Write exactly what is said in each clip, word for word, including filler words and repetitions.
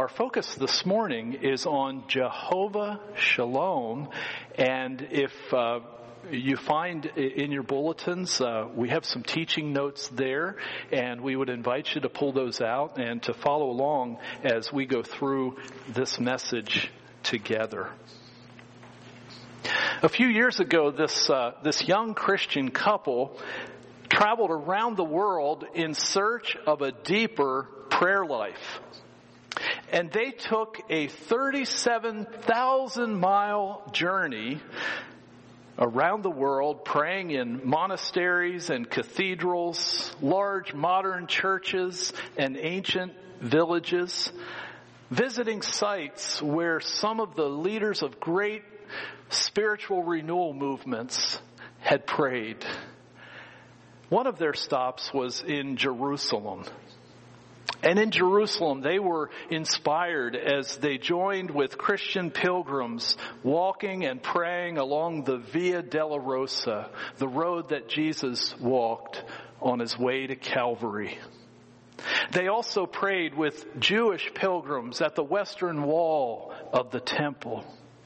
our focus this morning is on Jehovah Shalom. And if uh, you find in your bulletins, uh, we have some teaching notes there, and we would invite you to pull those out and to follow along as we go through this message together. A few years ago, this uh, this young Christian couple traveled around the world in search of a deeper prayer life. And they took a thirty-seven thousand mile journey around the world, praying in monasteries and cathedrals, large modern churches and ancient villages, visiting sites where some of the leaders of great spiritual renewal movements had prayed. One of their stops was in Jerusalem. And in Jerusalem, they were inspired as they joined with Christian pilgrims walking and praying along the Via Dolorosa, the road that Jesus walked on his way to Calvary. They also prayed with Jewish pilgrims at the western wall of the temple.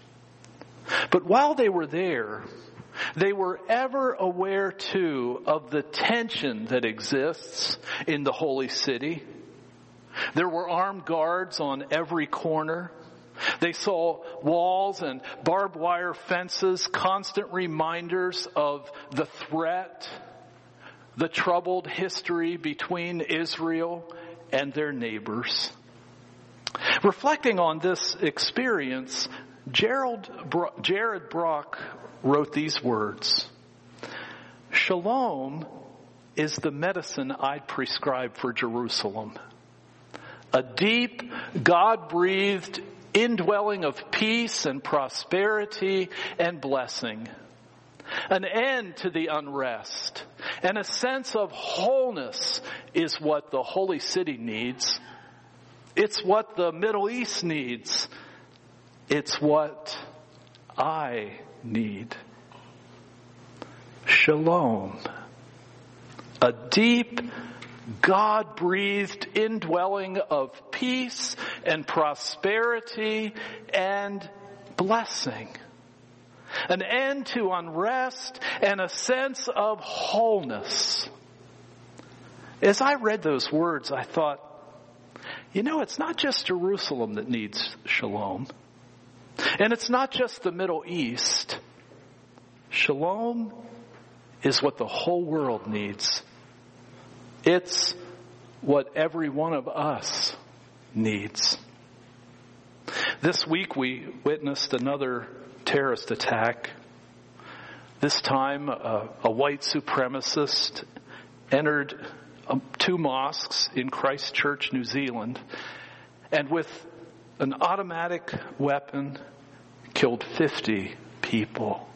But while they were there, they were ever aware, too, of the tension that exists in the holy city. There were armed guards on every corner. They saw walls and barbed wire fences, constant reminders of the threat, the troubled history between Israel and their neighbors. Reflecting on this experience, Gerald, Jared Brock wrote these words: "Shalom is the medicine I'd prescribe for Jerusalem. A deep, God-breathed indwelling of peace and prosperity and blessing. An end to the unrest and a sense of wholeness is what the holy city needs. It's what the Middle East needs. It's what I need. Shalom. A deep, God-breathed indwelling of peace and prosperity and blessing. An end to unrest and a sense of wholeness." As I read those words, I thought, you know, it's not just Jerusalem that needs shalom. And it's not just the Middle East. Shalom is what the whole world needs. It's what every one of us needs. This week we witnessed another terrorist attack. This time a, a white supremacist entered um, two mosques in Christchurch, New Zealand, and with an automatic weapon killed fifty people.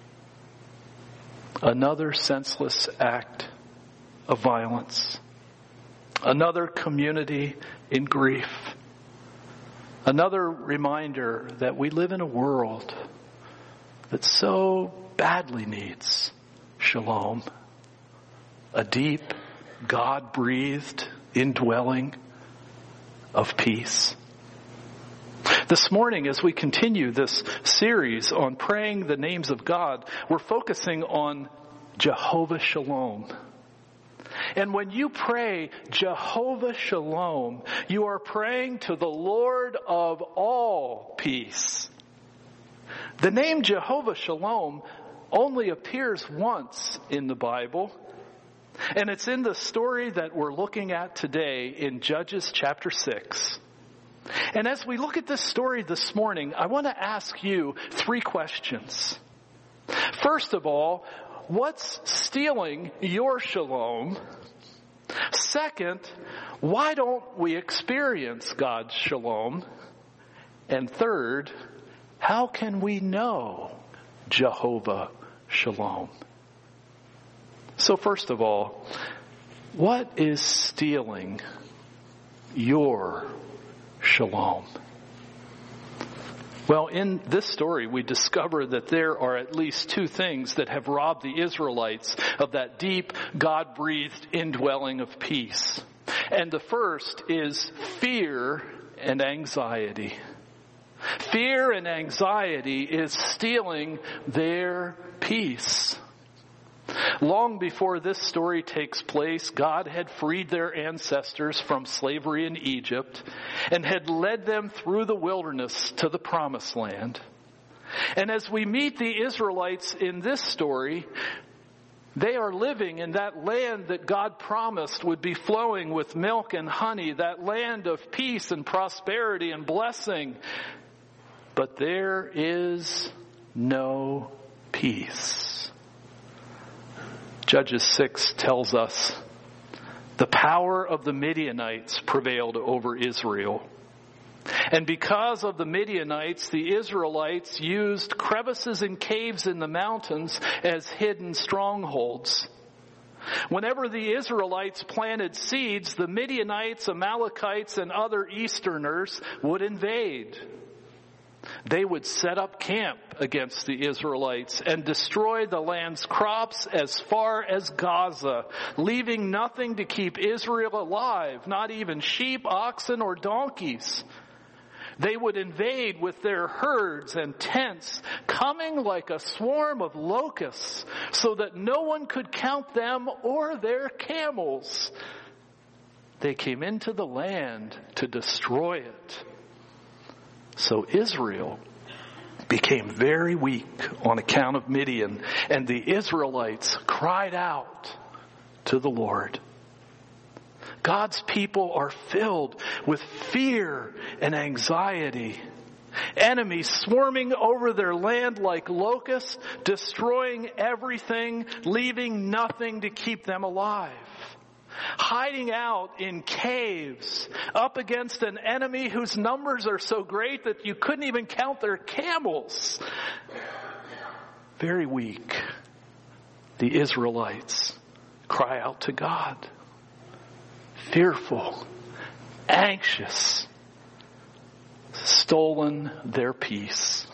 Another senseless act of violence. Another community in grief. Another reminder that we live in a world that so badly needs shalom. A deep, God-breathed indwelling of peace. This morning, as we continue this series on praying the names of God, we're focusing on Jehovah Shalom. And when you pray Jehovah Shalom, you are praying to the Lord of all peace. The name Jehovah Shalom only appears once in the Bible, and it's in the story that we're looking at today in Judges chapter six. And as we look at this story this morning, I want to ask you three questions. First of all, what's stealing your shalom? Second, why don't we experience God's shalom? And third, how can we know Jehovah Shalom? So first of all, what is stealing your shalom? Well, in this story, we discover that there are at least two things that have robbed the Israelites of that deep, God-breathed indwelling of peace. And the first is fear and anxiety. Fear and anxiety is stealing their peace. Long before this story takes place, God had freed their ancestors from slavery in Egypt and had led them through the wilderness to the promised land. And as we meet the Israelites in this story, they are living in that land that God promised would be flowing with milk and honey, that land of peace and prosperity and blessing. But there is no peace. Judges six tells us the power of the Midianites prevailed over Israel. And because of the Midianites, the Israelites used crevices and caves in the mountains as hidden strongholds. Whenever the Israelites planted seeds, the Midianites, Amalekites, and other Easterners would invade. They would set up camp against the Israelites and destroy the land's crops as far as Gaza, leaving nothing to keep Israel alive, not even sheep, oxen, or donkeys. They would invade with their herds and tents, coming like a swarm of locusts, so that no one could count them or their camels. They came into the land to destroy it. So Israel became very weak on account of Midian, and the Israelites cried out to the Lord. God's people are filled with fear and anxiety. Enemies swarming over their land like locusts, destroying everything, leaving nothing to keep them alive. Hiding out in caves, up against an enemy whose numbers are so great that you couldn't even count their camels. Very weak, the Israelites cry out to God. Fearful, anxious, stolen their peace.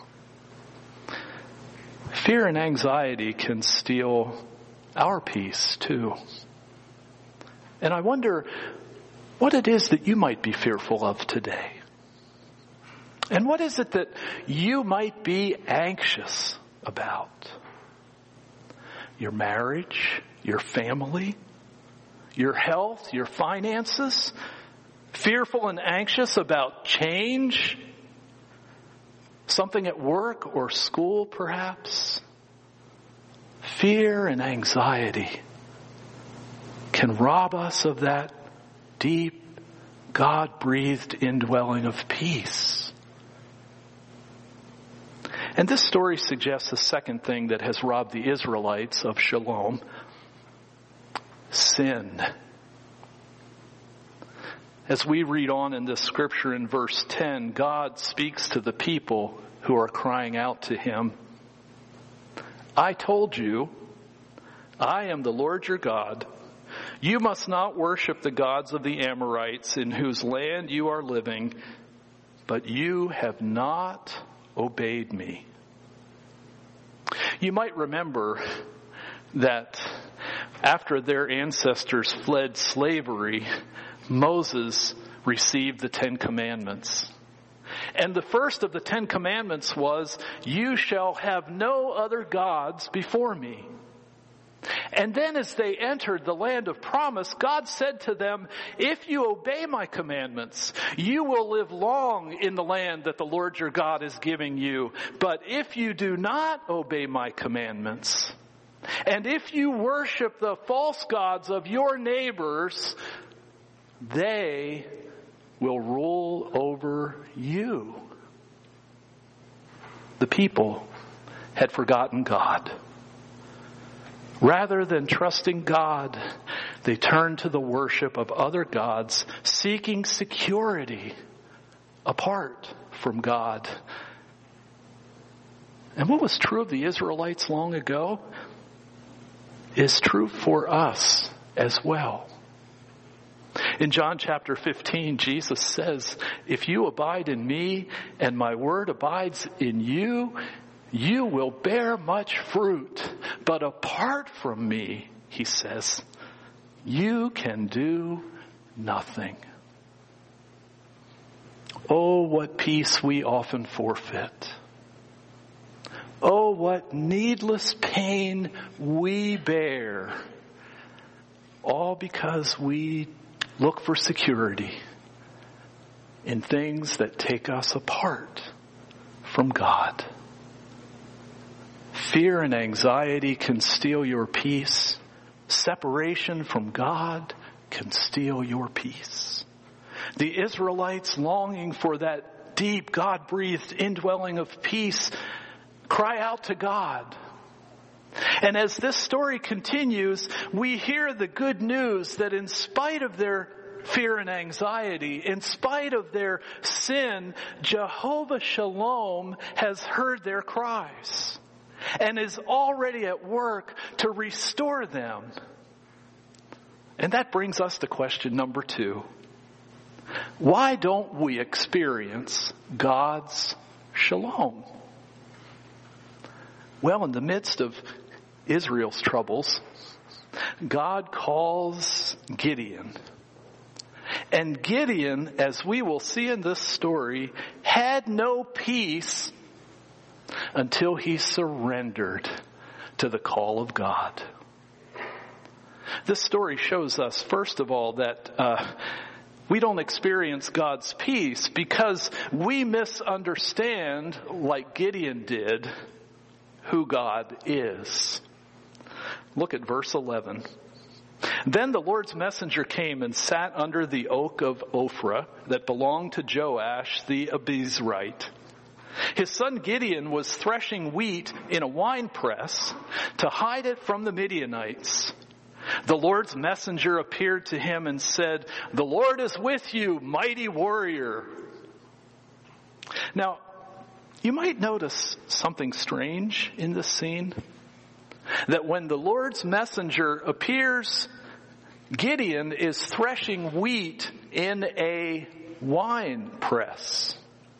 Fear and anxiety can steal our peace too. And I wonder what it is that you might be fearful of today. And what is it that you might be anxious about? Your marriage, your family, your health, your finances? Fearful and anxious about change? Something at work or school, perhaps? Fear and anxiety can rob us of that deep, God-breathed indwelling of peace. And this story suggests a second thing that has robbed the Israelites of shalom: sin. As we read on in this scripture in verse ten, God speaks to the people who are crying out to him. I told you, I am the Lord your God. You must not worship the gods of the Amorites in whose land you are living, but you have not obeyed me. You might remember that after their ancestors fled slavery, Moses received the Ten Commandments. And the first of the Ten Commandments was, you shall have no other gods before me. And then as they entered the land of promise, God said to them, if you obey my commandments, you will live long in the land that the Lord your God is giving you. But if you do not obey my commandments, and if you worship the false gods of your neighbors, they will rule over you. The people had forgotten God. Rather than trusting God, they turned to the worship of other gods, seeking security apart from God. And what was true of the Israelites long ago is true for us as well. In John chapter fifteen, Jesus says, if you abide in me and my word abides in you, you will bear much fruit. But apart from me, he says, you can do nothing. oh, what peace we often forfeit. Oh, what needless pain we bear. All because we look for security in things that take us apart from God. Fear and anxiety can steal your peace. Separation from God can steal your peace. The Israelites, longing for that deep, God-breathed indwelling of peace, cry out to God. And as this story continues, we hear the good news that in spite of their fear and anxiety, in spite of their sin, Jehovah Shalom has heard their cries and is already at work to restore them. And that brings us to question number two. Why don't we experience God's shalom? Well, in the midst of Israel's troubles, God calls Gideon. And Gideon, as we will see in this story, had no peace until he surrendered to the call of God. This story shows us, first of all, that uh, we don't experience God's peace because we misunderstand, like Gideon did, who God is. Look at verse eleven. Then the Lord's messenger came and sat under the oak of Ophrah that belonged to Joash the Abiezrite. His son Gideon was threshing wheat in a winepress to hide it from the Midianites. The Lord's messenger appeared to him and said, "The Lord is with you, mighty warrior." Now, you might notice something strange in this scene. That when the Lord's messenger appears, Gideon is threshing wheat in a wine press.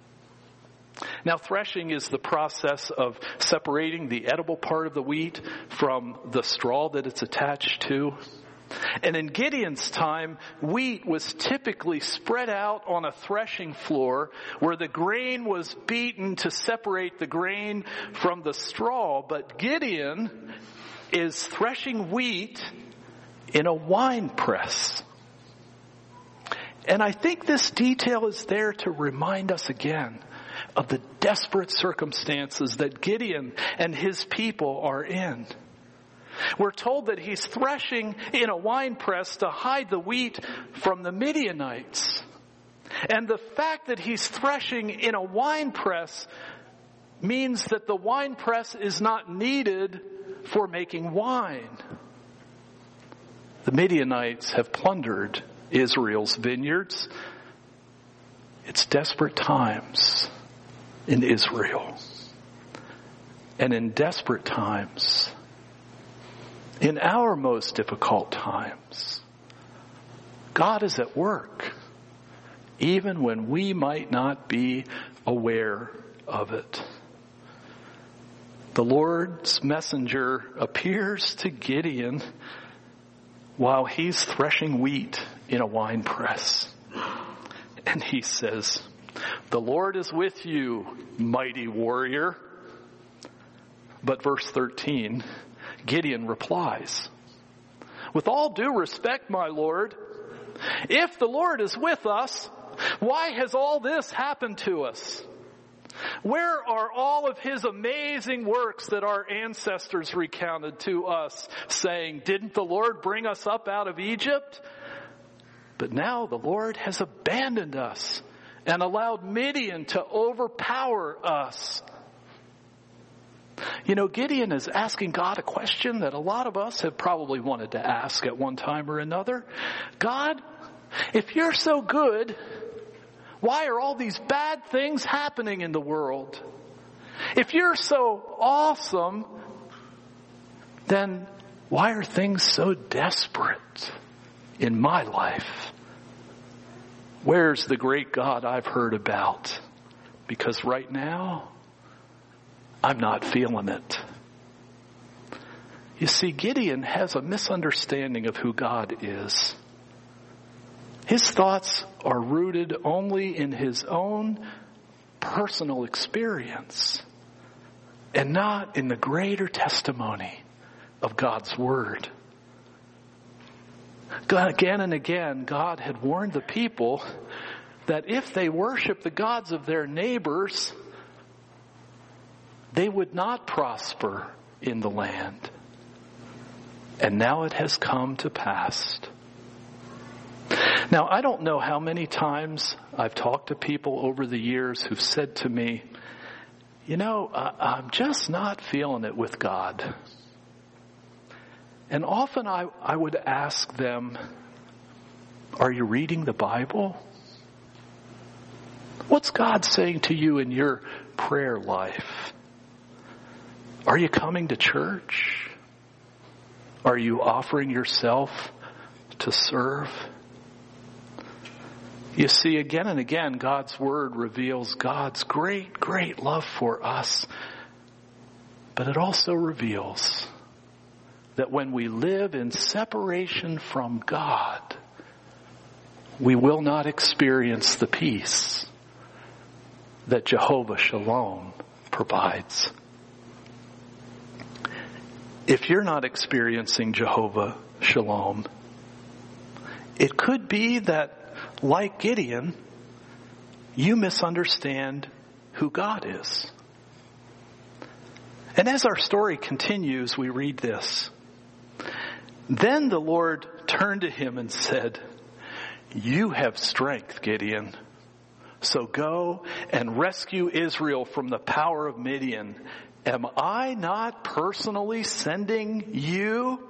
Now, threshing is the process of separating the edible part of the wheat from the straw that it's attached to. And in Gideon's time, wheat was typically spread out on a threshing floor where the grain was beaten to separate the grain from the straw. But Gideon is threshing wheat in a wine press. And I think this detail is there to remind us again of the desperate circumstances that Gideon and his people are in. We're told that he's threshing in a wine press to hide the wheat from the Midianites. And the fact that he's threshing in a wine press means that the wine press is not needed for making wine. The Midianites have plundered Israel's vineyards. It's desperate times in Israel. And in desperate times, in our most difficult times, God is at work, even when we might not be aware of it. The Lord's messenger appears to Gideon while he's threshing wheat in a wine press. And he says, "The Lord is with you, mighty warrior." But verse thirteen, Gideon replies, "With all due respect, my Lord, if the Lord is with us, why has all this happened to us? Where are all of his amazing works that our ancestors recounted to us, saying, 'Didn't the Lord bring us up out of Egypt?' But now the Lord has abandoned us and allowed Midian to overpower us." You know, Gideon is asking God a question that a lot of us have probably wanted to ask at one time or another. God, if you're so good, why are all these bad things happening in the world? If you're so awesome, then why are things so desperate in my life? Where's the great God I've heard about? Because right now, I'm not feeling it. You see, Gideon has a misunderstanding of who God is. His thoughts are rooted only in his own personal experience and not in the greater testimony of God's Word. God, again and again, God had warned the people that if they worship the gods of their neighbors, they would not prosper in the land. And now it has come to pass. Now, I don't know how many times I've talked to people over the years who've said to me, you know, I, I'm just not feeling it with God. And often I, I would ask them, are you reading the Bible? What's God saying to you in your prayer life? Are you coming to church? Are you offering yourself to serve? You see, again and again, God's Word reveals God's great, great love for us. But it also reveals that when we live in separation from God, we will not experience the peace that Jehovah Shalom provides. If you're not experiencing Jehovah Shalom, it could be that, like Gideon, you misunderstand who God is. And as our story continues, we read this. Then the Lord turned to him and said, you have strength, Gideon. So go and rescue Israel from the power of Midian. Am I not personally sending you?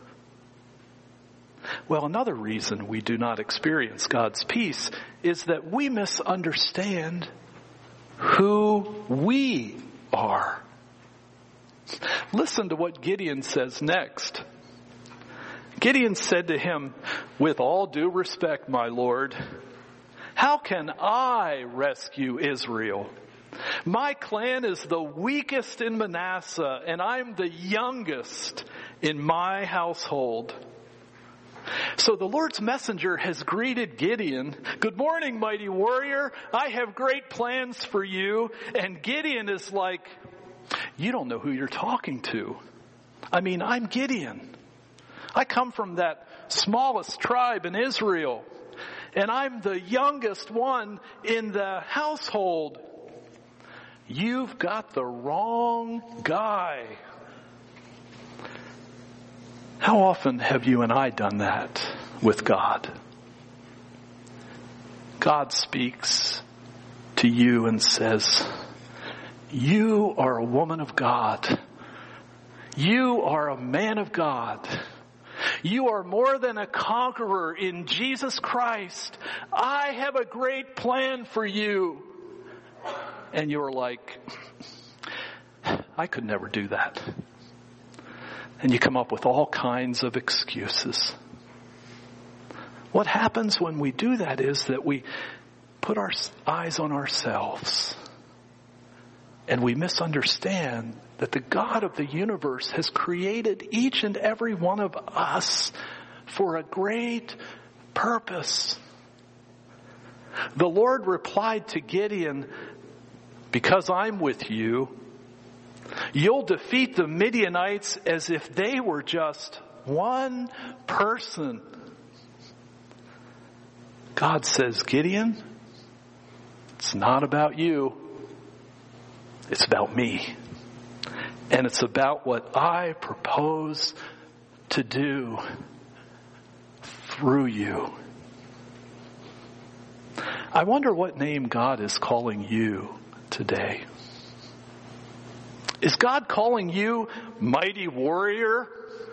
Well, another reason we do not experience God's peace is that we misunderstand who we are. Listen to what Gideon says next. Gideon said to him, with all due respect, my Lord, how can I rescue Israel? My clan is the weakest in Manasseh, and I'm the youngest in my household. So the Lord's messenger has greeted Gideon. Good morning, mighty warrior. I have great plans for you. And Gideon is like, you don't know who you're talking to. I mean, I'm Gideon. I come from that smallest tribe in Israel. And I'm the youngest one in the household. You've got the wrong guy. How often have you and I done that with God? God speaks to you and says, you are a woman of God. You are a man of God. You are more than a conqueror in Jesus Christ. I have a great plan for you. And you're like, I could never do that. And you come up with all kinds of excuses. What happens when we do that is that we put our eyes on ourselves. And we misunderstand that the God of the universe has created each and every one of us for a great purpose. The Lord replied to Gideon, because I'm with you, you'll defeat the Midianites as if they were just one person. God says, Gideon, it's not about you. It's about me. And it's about what I propose to do through you. I wonder what name God is calling you today. Is God calling you mighty warrior?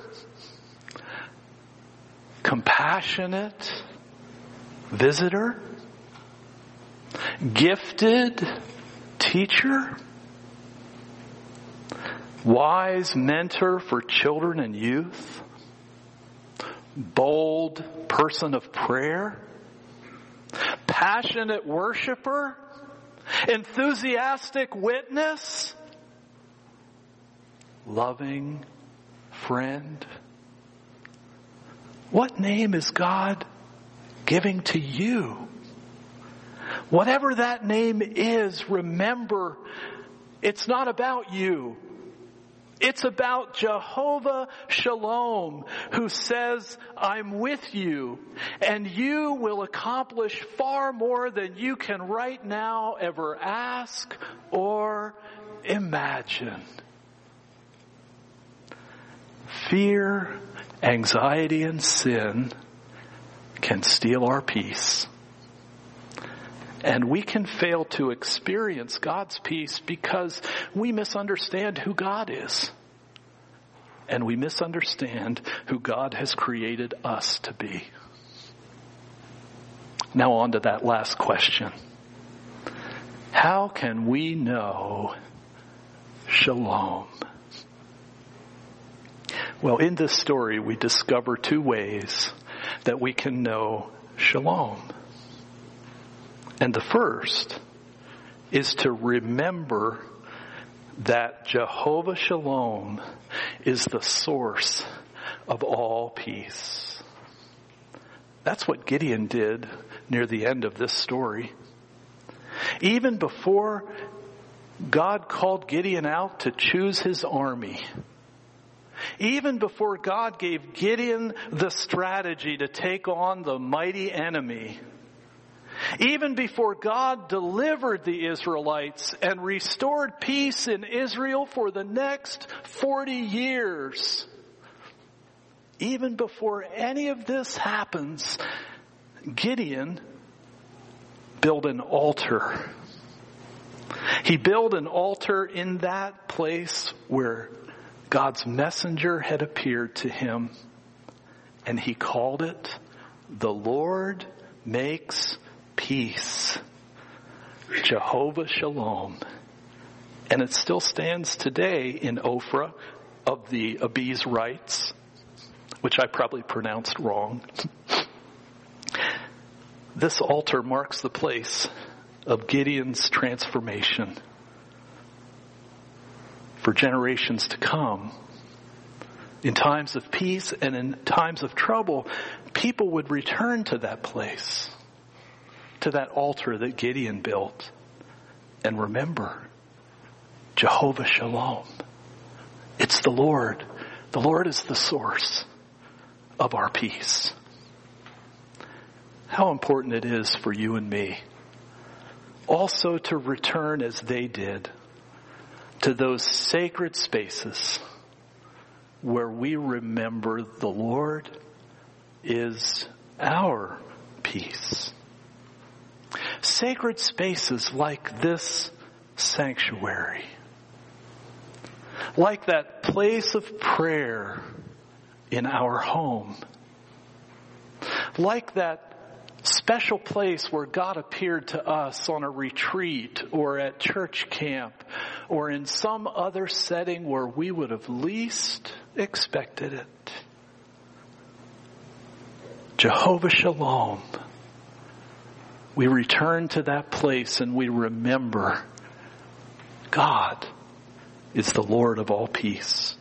Compassionate visitor? Gifted teacher? Wise mentor for children and youth? Bold person of prayer? Passionate worshiper? Enthusiastic witness? Loving friend? What name is God giving to you. Whatever that name is, remember, it's not about you. It's about Jehovah Shalom, who says, I'm with you, and you will accomplish far more than you can right now ever ask or imagine. Fear, anxiety, and sin can steal our peace. And we can fail to experience God's peace because we misunderstand who God is. And we misunderstand who God has created us to be. Now on to that last question. How can we know shalom? Well, in this story, we discover two ways that we can know shalom. And the first is to remember that Jehovah Shalom is the source of all peace. That's what Gideon did near the end of this story. Even before God called Gideon out to choose his army, even before God gave Gideon the strategy to take on the mighty enemy, even before God delivered the Israelites and restored peace in Israel for the next forty years, even before any of this happens, Gideon built an altar. He built an altar in that place where God's messenger had appeared to him, and he called it, "The Lord Makes Peace." Jehovah Shalom. And it still stands today in Ophrah of the Abiezrites, which I probably pronounced wrong. This altar marks the place of Gideon's transformation. For generations to come, in times of peace and in times of trouble, people would return to that place, to that altar that Gideon built. And remember, Jehovah Shalom. It's the Lord. The Lord is the source of our peace. How important it is for you and me also to return as they did to those sacred spaces where we remember the Lord is our peace. Sacred spaces like this sanctuary, like that place of prayer in our home, like that special place where God appeared to us on a retreat or at church camp or in some other setting where we would have least expected it. Jehovah Shalom. We return to that place and we remember God is the Lord of all peace.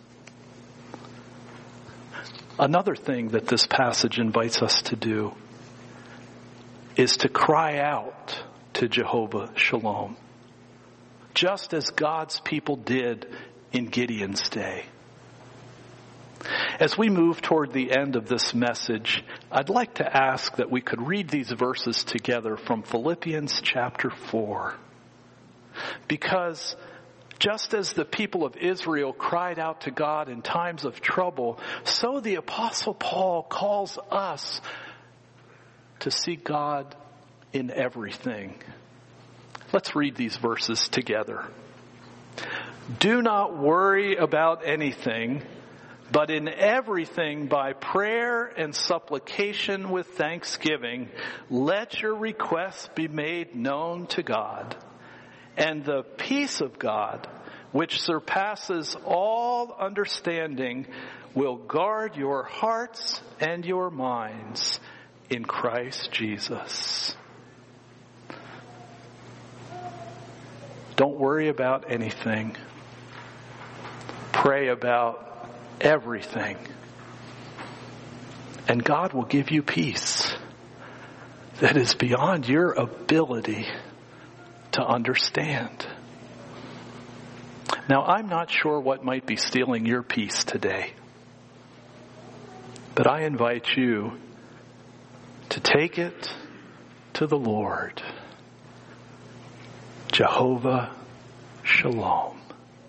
Another thing that this passage invites us to do is to cry out to Jehovah Shalom, just as God's people did in Gideon's day. As we move toward the end of this message, I'd like to ask that we could read these verses together from Philippians chapter four. Because just as the people of Israel cried out to God in times of trouble, so the Apostle Paul calls us to seek God in everything. Let's read these verses together. Do not worry about anything, but in everything by prayer and supplication with thanksgiving, let your requests be made known to God. And the peace of God, which surpasses all understanding, will guard your hearts and your minds in Christ Jesus. Don't worry about anything. Pray about everything. And God will give you peace. that is beyond your ability to understand. Now, I'm not sure what might be stealing your peace today, but I invite you to take it to the Lord. Jehovah Shalom.